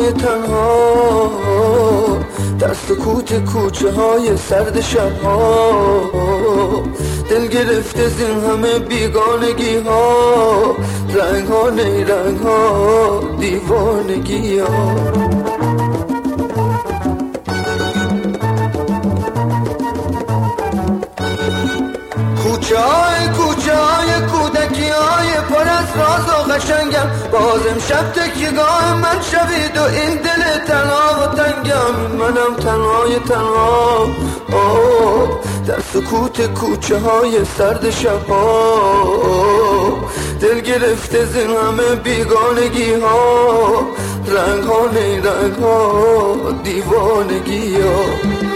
تنهای تنها در سکوت کوچه های سرد شبها، دل گرفته زین همه بیگانگی ها، رنگ ها نیرنگ ها دیوانگی ها. کوچه های کودکی های پر از راز و قشنگم، باز امشب تکیهگاه من شوید و این دل تنها و تنگم. منم تنهای تنها در سکوت کوچه های سرد شبها، دل گرفته زین همه بیگانگی ها، رنگ ها نیرنگ ها دیوانگی ها.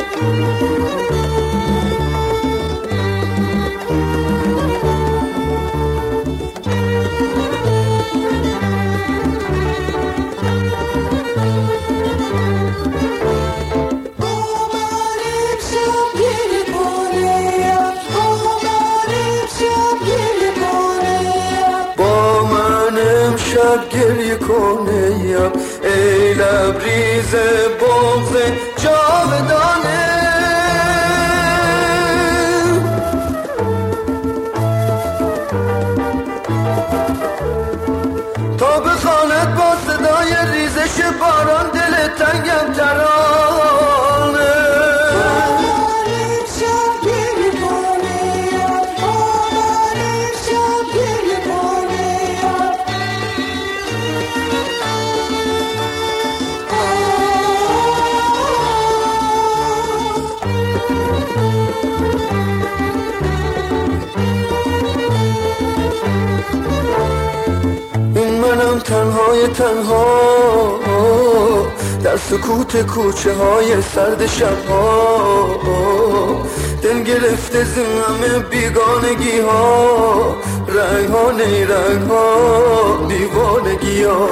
شب گریه کنه یم ای لبریز بغض جاودانه، تا بخواند با صدای ریزش باران دل تنگم ترانه. منم تنهای تنها در سکوت کوچه های سرد شبها، دل گرفته زین همه بیگانگی ها، رنگ ها نیرنگ ها دیوانگی ها.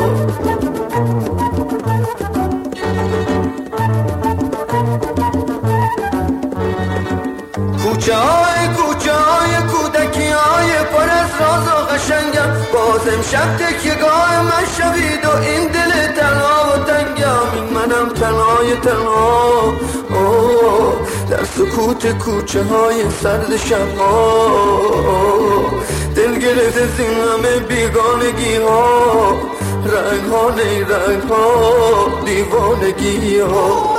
کوچه های کودکی های پر از راز و قشنگم، باز امشب تکیهگاه من شوید و این دل تنها و تنگم. این منم تنهای تنها در سکوت کوچه های سرد شبها، دل گرفته زین همه بیگانگی ها، رنگ ها نیرنگ ها دیوانگی ها.